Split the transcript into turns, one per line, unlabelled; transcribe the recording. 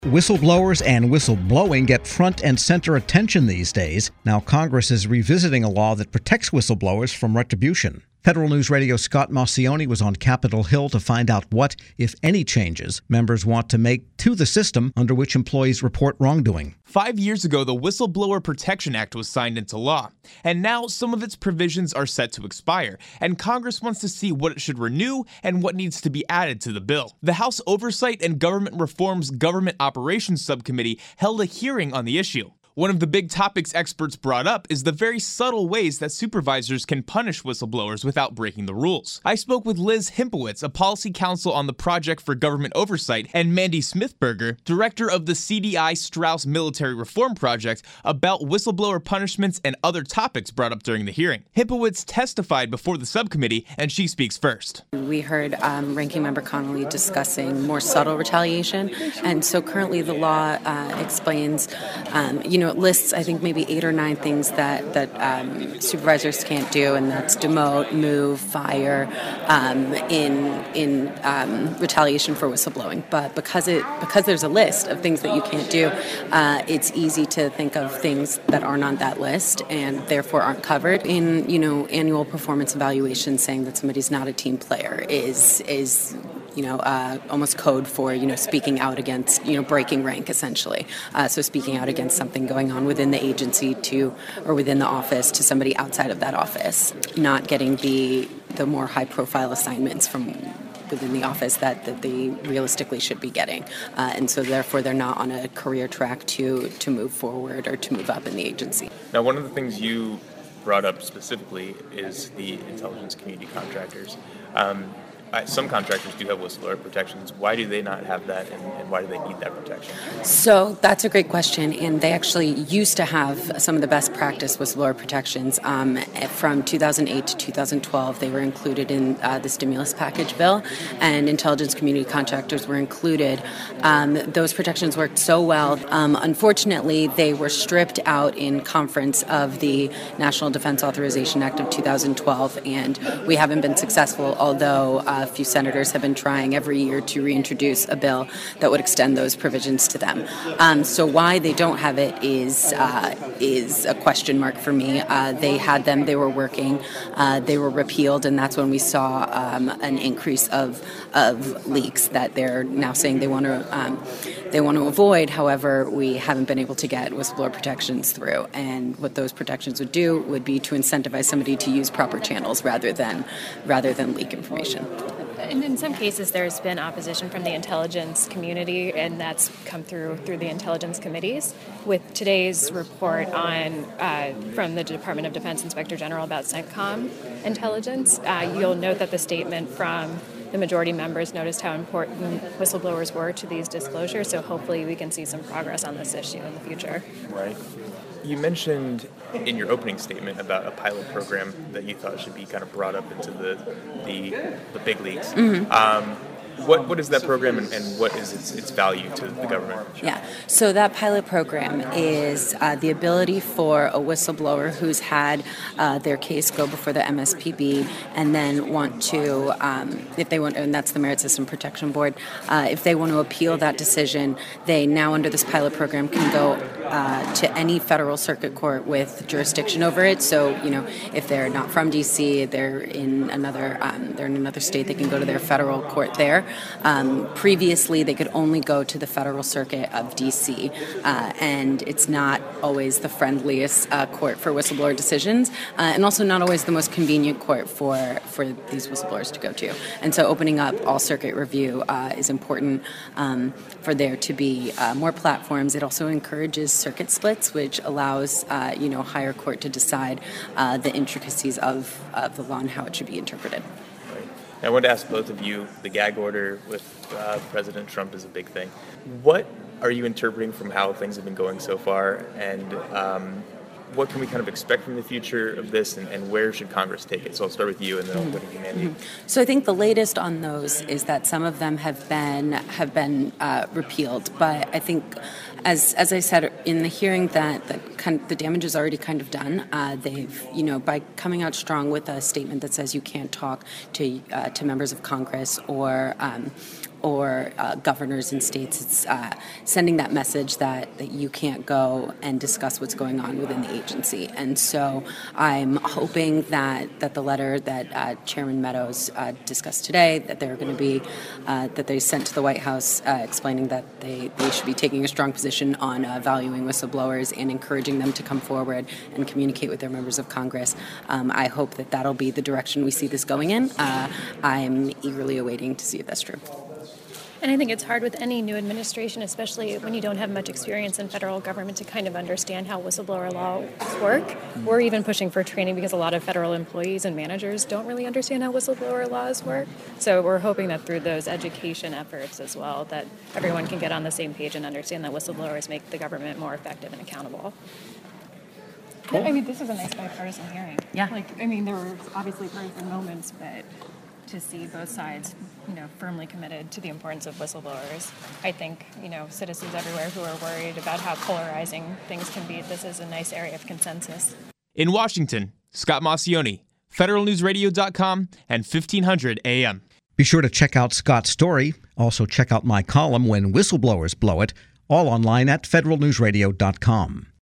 Whistleblowers and whistleblowing get front and center attention these days. Now Congress is revisiting a law that protects whistleblowers from retribution. Federal News Radio's Scott Maucione was on Capitol Hill to find out what, if any, changes members want to make to the system under which employees report wrongdoing.
5 years ago, the Whistleblower Protection Act was signed into law, and now some of its provisions are set to expire, and Congress wants to see what it should renew and what needs to be added to the bill. The House Oversight and Government Reform's Government Operations Subcommittee held a hearing on the issue. One of the big topics experts brought up is the very subtle ways that supervisors can punish whistleblowers without breaking the rules. I spoke with Liz Himpowitz, a policy counsel on the Project for Government Oversight, and Mandy Smithberger, director of the CDI Strauss Military Reform Project, about whistleblower punishments and other topics brought up during the hearing. Himpowitz testified before the subcommittee, and she speaks first.
We heard Ranking Member Connolly discussing more subtle retaliation, and so currently the law explains, it lists, I think, maybe 8 or 9 things that supervisors can't do, and that's demote, move, fire, in retaliation for whistleblowing. But because there's a list of things that you can't do, it's easy to think of things that aren't on that list and therefore aren't covered in annual performance evaluations. Saying that somebody's not a team player is almost code for, speaking out against, breaking rank, essentially. So speaking out against something going on within the agency or within the office to somebody outside of that office, not getting the more high-profile assignments from within the office that they realistically should be getting. And so therefore they're not on a career track to move forward or to move up in the agency.
Now, one of the things you brought up specifically is the intelligence community contractors. Some contractors do have whistleblower protections. Why do they not have that, and why do they need that protection? So
that's a great question, and they actually used to have some of the best practice whistleblower protections. From 2008 to 2012, they were included in the stimulus package bill, and intelligence community contractors were included. Those protections worked so well. Unfortunately, they were stripped out in conference of the National Defense Authorization Act of 2012, and we haven't been successful, although a few senators have been trying every year to reintroduce a bill that would extend those provisions to them. So why they don't have it is a question mark for me. They had them, they were working, they were repealed, and that's when we saw an increase of leaks that they're now saying they want to avoid. However, we haven't been able to get whistleblower protections through, and what those protections would do would be to incentivize somebody to use proper channels rather than leak information.
And in some cases, there's been opposition from the intelligence community, and that's come through the intelligence committees. With today's report on from the Department of Defense Inspector General about CENTCOM intelligence, you'll note that the statement from the majority members noticed how important whistleblowers were to these disclosures, so hopefully we can see some progress on this issue in the future.
Right. You mentioned in your opening statement about a pilot program that you thought should be kind of brought up into the big leagues. Mm-hmm. What is that program, and what is its value to the government?
Yeah, so that pilot program is the ability for a whistleblower who's had their case go before the MSPB and then want to, if they want, and that's the Merit System Protection Board, if they want to appeal that decision, they now under this pilot program can go to any federal circuit court with jurisdiction over it. So, if they're not from D.C., they're in another state, they can go to their federal court there. Previously, they could only go to the federal circuit of D.C., and it's not always the friendliest court for whistleblower decisions, and also not always the most convenient court for these whistleblowers to go to. And so opening up all circuit review is important for there to be more platforms. It also encourages circuit splits, which allows higher court to decide the intricacies of the law and how it should be interpreted.
I wanted to ask both of you, the gag order with President Trump is a big thing. What are you interpreting from how things have been going so far, and what can we kind of expect from the future of this, and where should Congress take it? So I'll start with you, and then I'll go to you, Mandy. Mm-hmm.
So I think the latest on those is that some of them have been repealed, but I think, as I said in the hearing, that the damage is already kind of done. They've, by coming out strong with a statement that says you can't talk to members of Congress or or governors in states. It's sending that message that you can't go and discuss what's going on within the agency. And so I'm hoping that the letter that Chairman Meadows discussed today, that they're going to be, that they sent to the White House explaining that they should be taking a strong position on valuing whistleblowers and encouraging them to come forward and communicate with their members of Congress. I hope that that'll be the direction we see this going in. I'm eagerly awaiting to see if that's true.
And I think it's hard with any new administration, especially when you don't have much experience in federal government, to kind of understand how whistleblower laws work. We're even pushing for training because a lot of federal employees and managers don't really understand how whistleblower laws work. So we're hoping that through those education efforts as well, that everyone can get on the same page and understand that whistleblowers make the government more effective and accountable.
Cool. I mean, this is a nice bipartisan hearing.
Yeah.
There were obviously pros and moments, but to see both sides, firmly committed to the importance of whistleblowers. I think, citizens everywhere who are worried about how polarizing things can be, this is a nice area of consensus.
In Washington, Scott Maucione, federalnewsradio.com and 1500 AM.
Be sure to check out Scott's story. Also check out my column, When Whistleblowers Blow It, all online at federalnewsradio.com.